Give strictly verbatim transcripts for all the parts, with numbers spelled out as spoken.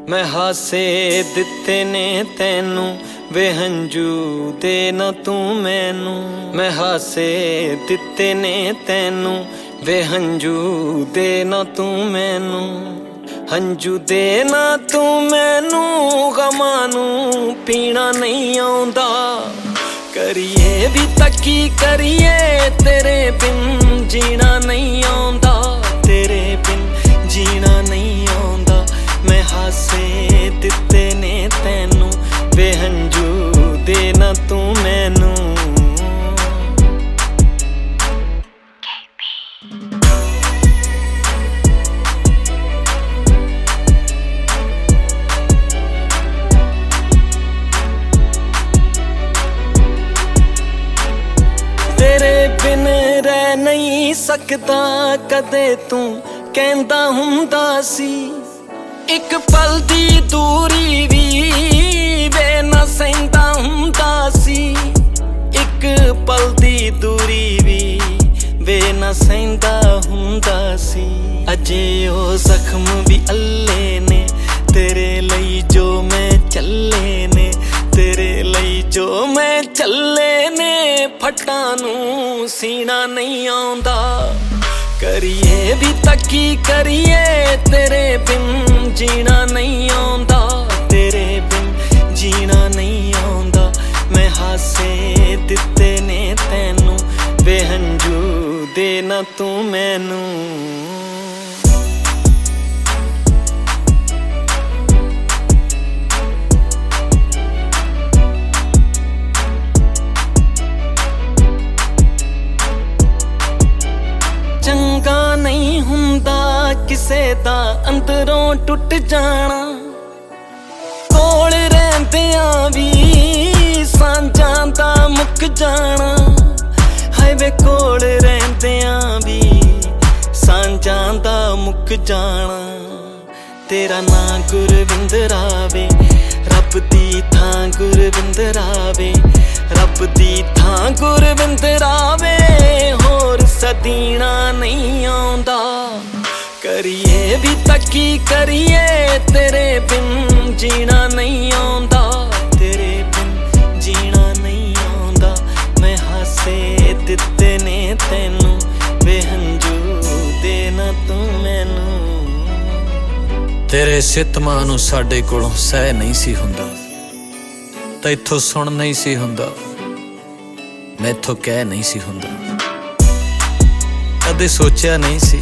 मैं हासे दिते ने तैनू वे हंजू दे ना तू मैनू। मैं हासे दिते ने तैनू वे हंजू दे ना तू मैनू। हंजू दे ना तू मैनू गमां नू पीना नहीं आउंदा। करिए भी तकी करिए तेरे बिन जीना नहीं आउंदा। तेरे बिन जीना नहीं आउंदा। मैं हासे दिते ने तैनू वे हंजू दे ना तू मैनू। तेरे बिन रह नहीं सकता कदे तू कहंदा हुंदा सी। एक पल दी दूरी भी वे ना सहिंदा हुंदा सी। एक पल दी दूरी भी वे ना सहिंदा हुंदा सी। अजे ओ जख्म भी अल्ले ने तेरे लई जो मैं चले ने। तेरे लई जो मैं चले ने फटा नू सीना नहीं आउंदा। करिए भी तकी करिए तेरे बिन जीना नहीं आउंदा। तेरे बिन जीना नहीं आउंदा। मैं हासे दिते ने तैनू वे हंजू दे ना तू मैनू। चंगा नहीं हुंदा किसे दा अंदरों टुट जाना। कोल रहिंदियां भी सांझां दा मुक जाना। हाय वे कोल रहिंदियां भी सांझां दा मुक जाना। तेरा नां गुरविंदर आवे रब दी थां गुरविंदर आवे। रब दी थां गुरविंदर आवे होर सदीना नहीं आउंदा। करिए भी तकी करिए तेरे बिन जीना नहीं आउंदा। तेरे बिन जीना नहीं आउंदा। मैं हासे दिते ने तैनू वे हंजू दे ना तू मैनू। तेरे सितमां नू साडे कोलों सह नहीं सी हुंदा। तैथों सुन नहीं सी हुंदा। मैथों कह नहीं सी हुंदा। कदे सोचिया नहीं सी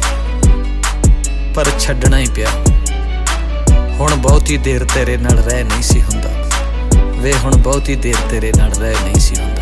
पर छड्डना ही पिया। हुण बहुती देर तेरे नाल रह नहीं सी हुंदा। वे हुण बहुती देर तेरे नाल रह नहीं सी हुंदा।